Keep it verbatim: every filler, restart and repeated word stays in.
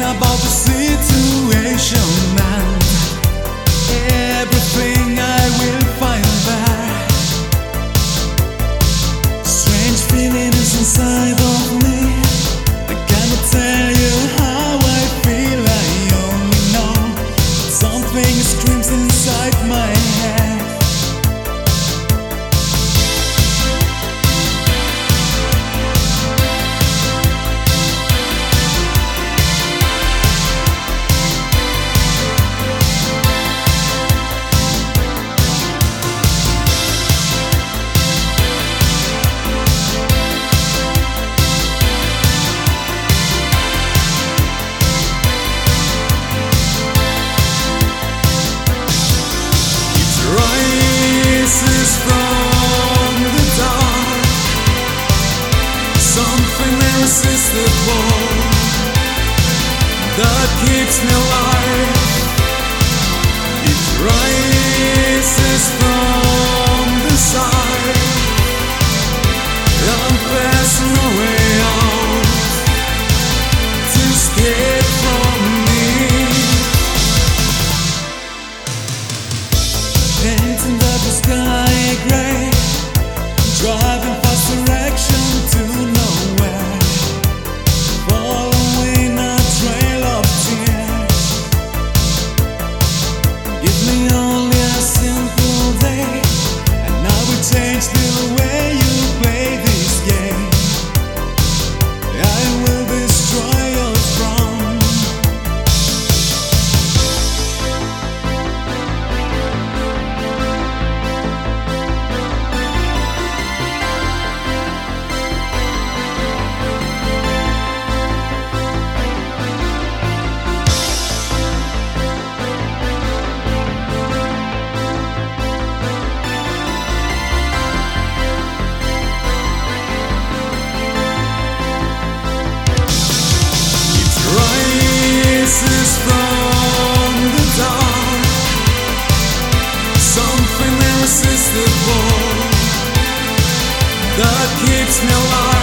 about the situation and everything I will find there. Strange feeling is inside of me. I cannot tell you how I feel. I only know something screams inside my head. Rises from the dark, something irresistible that keeps me alive. It rises from the side, and there's no way out to escape from me. Painting the sky grey, driving fast direction to nowhere, following a trail of tears. Give me only a simple day, and I will change the way you play this game. I will destroy your throne. Rises from the dark, something irresistible that keeps me alive.